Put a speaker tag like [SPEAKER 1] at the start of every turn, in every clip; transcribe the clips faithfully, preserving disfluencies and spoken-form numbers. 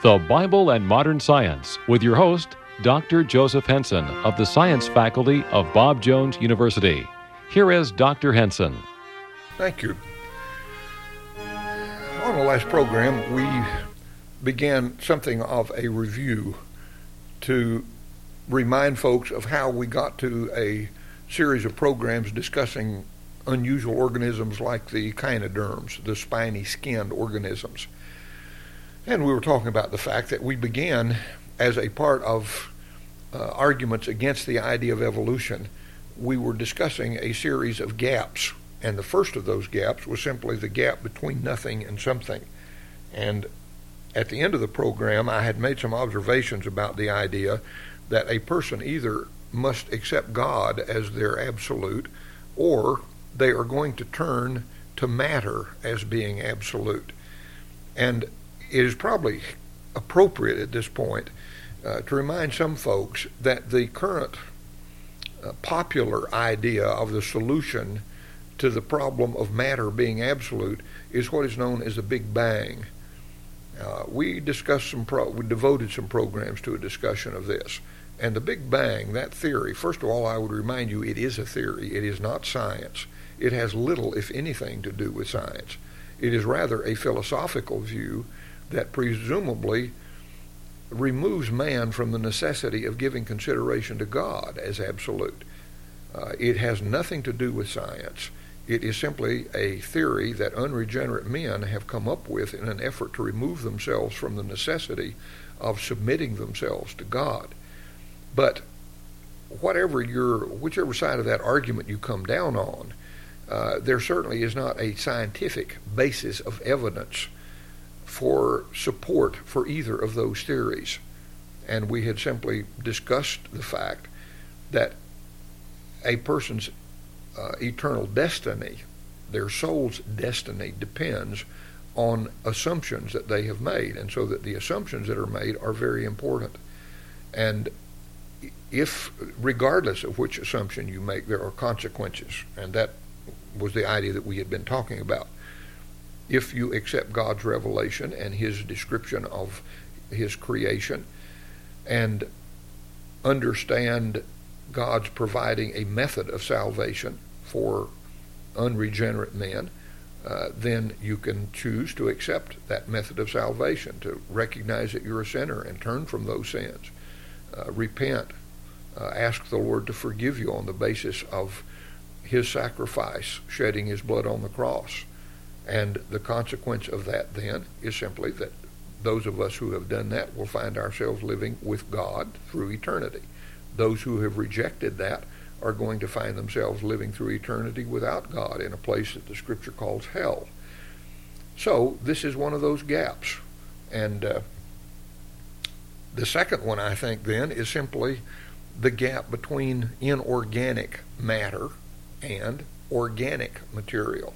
[SPEAKER 1] The Bible and Modern Science with your host, Doctor Joseph Henson of the Science Faculty of Bob Jones University. Here is Doctor Henson.
[SPEAKER 2] Thank you. On the last program, we began something of a review to remind folks of how we got to a series of programs discussing unusual organisms like the echinoderms, the spiny-skinned organisms. And we were talking about the fact that we began as a part of uh, arguments against the idea of evolution. We were discussing a series of gaps, and the first of those gaps was simply the gap between nothing and something. And at the end of the program, I had made some observations about the idea that a person either must accept God as their absolute, or they are going to turn to matter as being absolute. And it is probably appropriate at this point uh, to remind some folks that the current uh, popular idea of the solution to the problem of matter being absolute is what is known as the Big Bang. Uh, we discussed some, pro- we devoted some programs to a discussion of this. And the Big Bang, that theory, first of all, I would remind you it is a theory. It is not science. It has little, if anything, to do with science. It is rather a philosophical view that presumably removes man from the necessity of giving consideration to God as absolute. Uh, it has nothing to do with science. It is simply a theory that unregenerate men have come up with in an effort to remove themselves from the necessity of submitting themselves to God. But whatever your, whichever side of that argument you come down on, uh, there certainly is not a scientific basis of evidence for support for either of those theories. And we had simply discussed the fact that a person's uh, eternal destiny, their soul's destiny, depends on assumptions that they have made, and so that the assumptions that are made are very important. And if, regardless of which assumption you make, there are consequences, and that was the idea that we had been talking about. If you accept God's revelation and his description of his creation and understand God's providing a method of salvation for unregenerate men, uh, then you can choose to accept that method of salvation, to recognize that you're a sinner and turn from those sins, uh, repent, uh, ask the Lord to forgive you on the basis of his sacrifice, shedding his blood on the cross. And the consequence of that then is simply that those of us who have done that will find ourselves living with God through eternity. Those who have rejected that are going to find themselves living through eternity without God in a place that the Scripture calls hell. So this is one of those gaps. And uh, the second one, I think, then, is simply the gap between inorganic matter and organic material.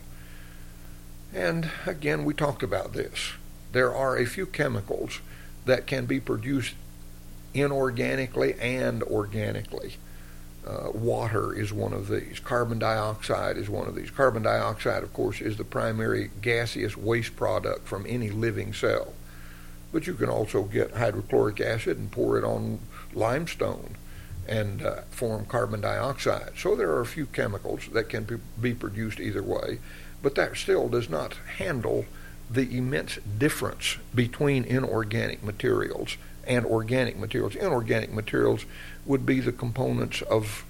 [SPEAKER 2] And again, we talked about this. There are a few chemicals that can be produced inorganically and organically. Uh, water is one of these. Carbon dioxide is one of these. Carbon dioxide, of course, is the primary gaseous waste product from any living cell. But you can also get hydrochloric acid and pour it on limestone and uh, form carbon dioxide. So there are a few chemicals that can be, be produced either way. But that still does not handle the immense difference between inorganic materials and organic materials. Inorganic materials would be the components of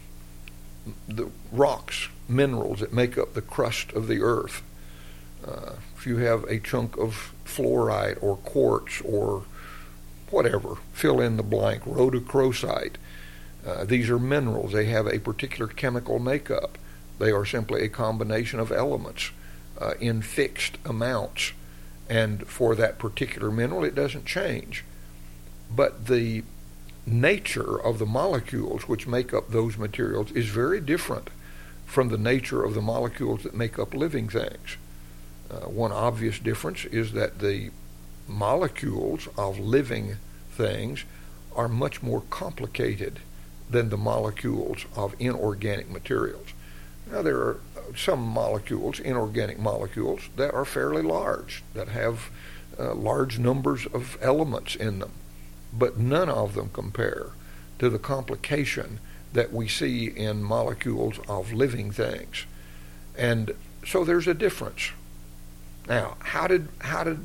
[SPEAKER 2] the rocks, minerals that make up the crust of the earth. Uh, if you have a chunk of fluorite or quartz or whatever, fill in the blank, rhodochrosite, uh, these are minerals. They have a particular chemical makeup. They are simply a combination of elements uh, in fixed amounts. And for that particular mineral, it doesn't change. But the nature of the molecules which make up those materials is very different from the nature of the molecules that make up living things. Uh, one obvious difference is that the molecules of living things are much more complicated than the molecules of inorganic materials. Now, there are some molecules, inorganic molecules, that are fairly large, that have uh, large numbers of elements in them, but none of them compare to the complication that we see in molecules of living things. And so there's a difference. Now, how did how did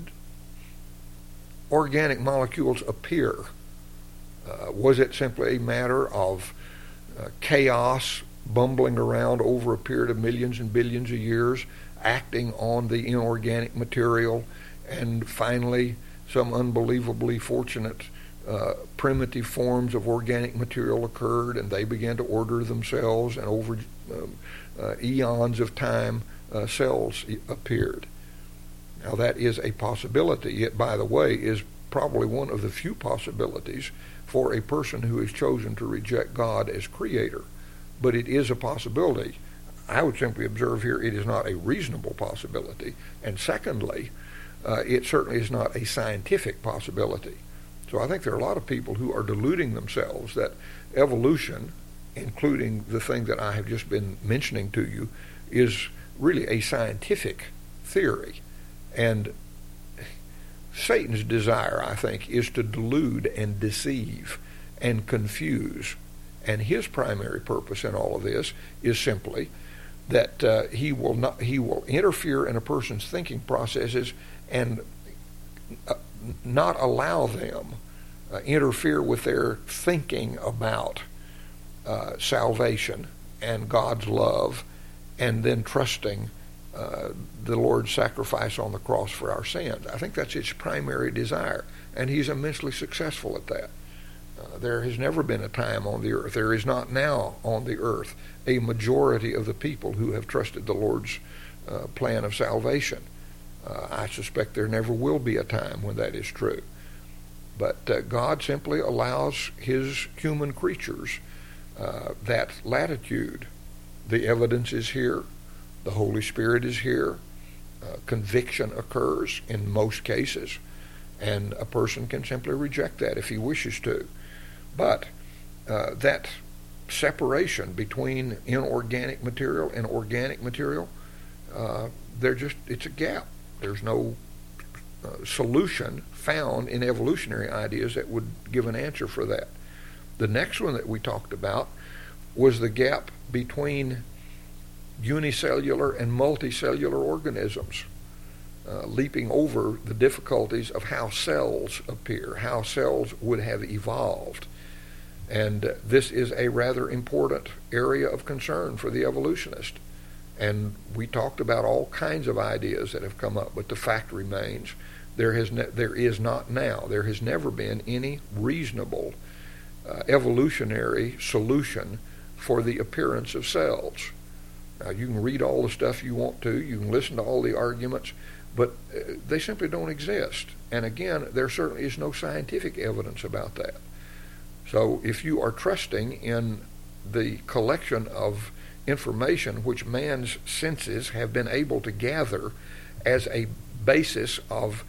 [SPEAKER 2] organic molecules appear? Uh, was it simply a matter of uh, chaos bumbling around over a period of millions and billions of years, acting on the inorganic material, and finally some unbelievably fortunate uh, primitive forms of organic material occurred, and they began to order themselves, and over um, uh, eons of time, uh, cells e- appeared. Now that is a possibility. It, by the way, is probably one of the few possibilities for a person who has chosen to reject God as creator. But it is a possibility. I would simply observe here it is not a reasonable possibility. And secondly, uh, it certainly is not a scientific possibility. So I think there are a lot of people who are deluding themselves that evolution, including the thing that I have just been mentioning to you, is really a scientific theory. And Satan's desire, I think, is to delude and deceive and confuse. And his primary purpose in all of this is simply that uh, he will not he will interfere in a person's thinking processes and uh, not allow them uh, interfere with their thinking about uh, salvation and God's love, and then trusting uh, the Lord's sacrifice on the cross for our sins. I think that's his primary desire, and he's immensely successful at that. Uh, there has never been a time on the earth, there is not now on the earth, a majority of the people who have trusted the Lord's uh, plan of salvation. Uh, I suspect there never will be a time when that is true. But uh, God simply allows his human creatures uh, that latitude. The evidence is here. The Holy Spirit is here. Uh, conviction occurs in most cases. And a person can simply reject that if he wishes to. But uh, that separation between inorganic material and organic material, uh, they're just, it's a gap. There's no uh, solution found in evolutionary ideas that would give an answer for that. The next one that we talked about was the gap between unicellular and multicellular organisms, uh, leaping over the difficulties of how cells appear, how cells would have evolved. And uh, this is a rather important area of concern for the evolutionist. And we talked about all kinds of ideas that have come up, but the fact remains there has ne- there is not now, there has never been any reasonable uh, evolutionary solution for the appearance of cells. Now, you can read all the stuff you want to, you can listen to all the arguments, but uh, they simply don't exist. And again, there certainly is no scientific evidence about that. So if you are trusting in the collection of information which man's senses have been able to gather as a basis of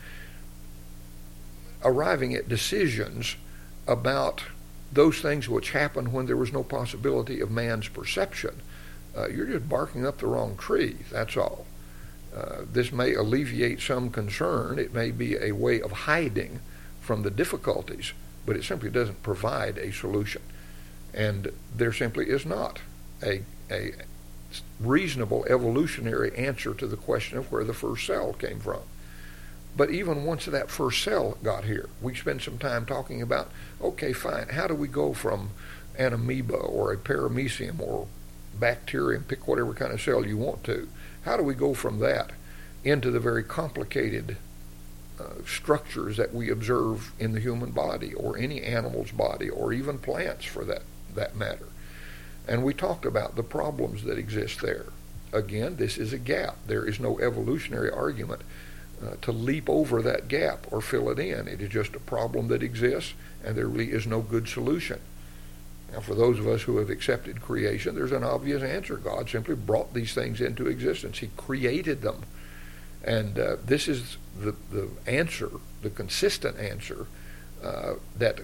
[SPEAKER 2] arriving at decisions about those things which happened when there was no possibility of man's perception, uh, you're just barking up the wrong tree, that's all. Uh, this may alleviate some concern. It may be a way of hiding from the difficulties, but it simply doesn't provide a solution. And there simply is not a, a reasonable evolutionary answer to the question of where the first cell came from. But even once that first cell got here, we spend some time talking about, okay, fine, how do we go from an amoeba or a paramecium or bacterium, pick whatever kind of cell you want to, how do we go from that into the very complicated uh, structures that we observe in the human body or any animal's body or even plants for that, that matter? And we talked about the problems that exist there. Again, this is a gap. There is no evolutionary argument uh, to leap over that gap or fill it in. It is just a problem that exists, and there really is no good solution. Now, for those of us who have accepted creation, there's an obvious answer. God simply brought these things into existence. He created them. And uh, this is the, the answer, the consistent answer uh, that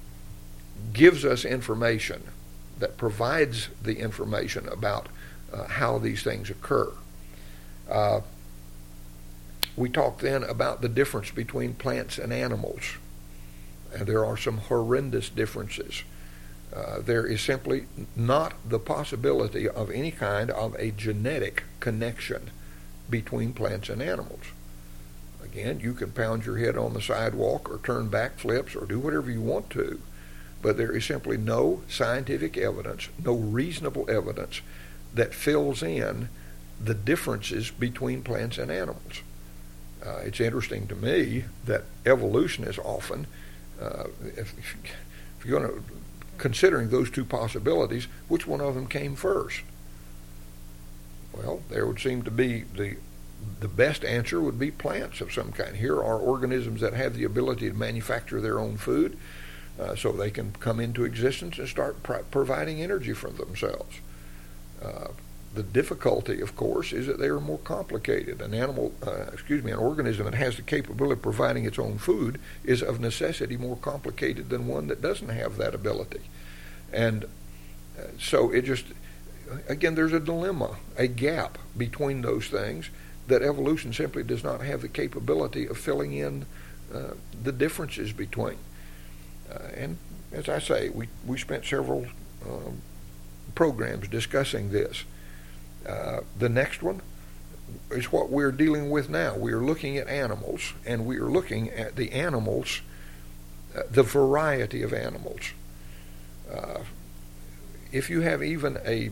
[SPEAKER 2] gives us information, that provides the information about uh, how these things occur. Uh, we talked then about the difference between plants and animals. And there are some horrendous differences. Uh, there is simply not the possibility of any kind of a genetic connection between plants and animals. Again, you can pound your head on the sidewalk or turn back flips or do whatever you want to, but there is simply no scientific evidence, no reasonable evidence that fills in the differences between plants and animals. Uh, it's interesting to me that evolution is often, uh, if, if you're going to, considering those two possibilities, which one of them came first? Well, there would seem to be the the best answer would be plants of some kind. Here are organisms that have the ability to manufacture their own food, uh, so they can come into existence and start pro- providing energy for themselves. Uh, the difficulty, of course, is that they are more complicated. An animal, uh, excuse me, an organism that has the capability of providing its own food is of necessity more complicated than one that doesn't have that ability. And uh, so it just, again, there's a dilemma, a gap between those things that evolution simply does not have the capability of filling in uh, the differences between. Uh, and as I say, we, we spent several um, programs discussing this. Uh, the next one is what we're dealing with now. We are looking at animals, and we are looking at the animals, uh, the variety of animals. Uh, if you have even a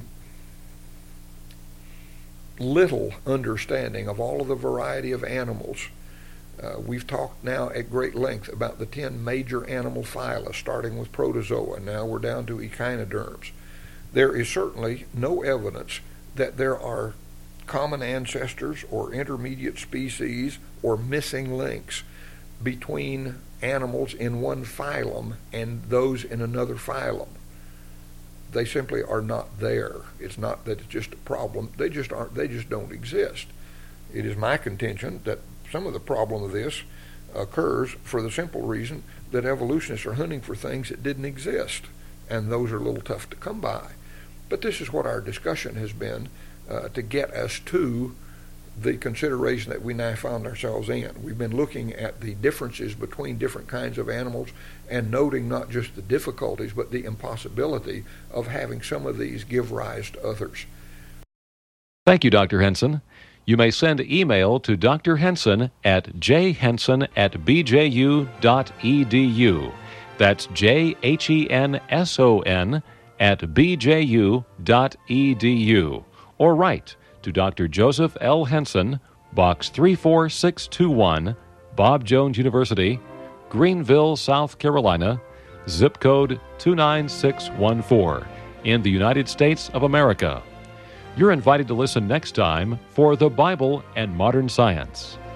[SPEAKER 2] little understanding of all of the variety of animals, uh, we've talked now at great length about the ten major animal phyla, starting with protozoa. Now we're down to echinoderms. There is certainly no evidence that there are common ancestors or intermediate species or missing links between animals in one phylum and those in another phylum. They simply are not there. It's not that it's just a problem. They just aren't. They just don't exist. It is my contention that some of the problem of this occurs for the simple reason that evolutionists are hunting for things that didn't exist, and those are a little tough to come by. But this is what our discussion has been uh, to get us to the consideration that we now found ourselves in. We've been looking at the differences between different kinds of animals and noting not just the difficulties, but the impossibility of having some of these give rise to others.
[SPEAKER 1] Thank you, Doctor Henson. You may send email to Doctor Henson at j henson at b j u dot e d u. That's J H E N S O N at b j u dot e d u. Or write to Doctor Joseph L. Henson, Box three four six two one, Bob Jones University, Greenville, South Carolina, zip code two nine six one four, in the United States of America. You're invited to listen next time for The Bible and Modern Science.